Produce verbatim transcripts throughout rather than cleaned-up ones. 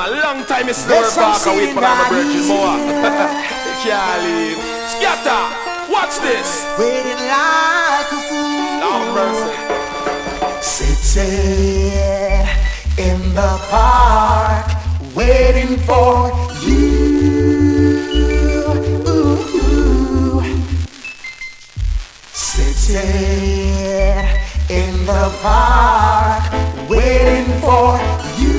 a long time it's never back away from the bridges, boy. You can't leave. Scatter, watch this. Waiting like a fool. Lord mercy. Sitting in the park, waiting for you. Sitting in the park, waiting for you.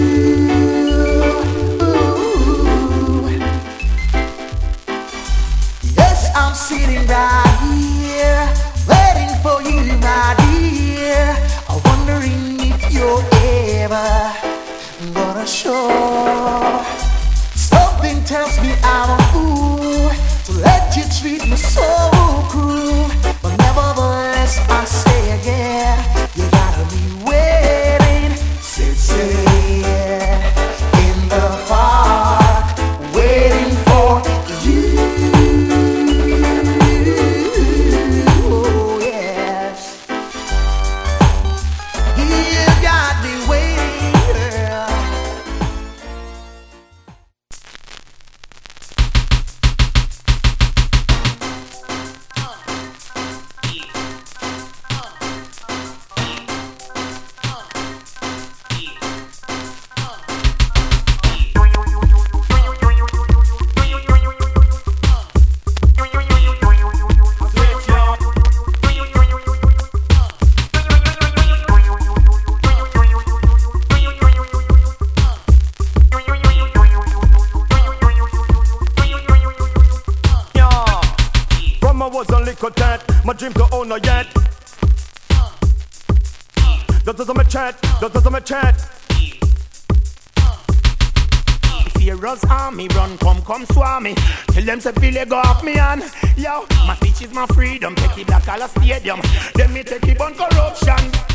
Yes, I'm sitting right here, waiting for you, my dear. I'm wondering if you're ever gonna show. Something tells me I'm a fool to let you treat me so cruel, but nevertheless I say again, you gotta be waiting. Sit, sit in the park, waiting for you. Oh yes, you got me waiting, girl. My dream to own no yet. That is my chat, that is my chat. Pharaoh's army run, come, come swami. Tell them say Philly go off me and yo, my speech is my freedom. Take the black collar stadium, then me take the bun corruption.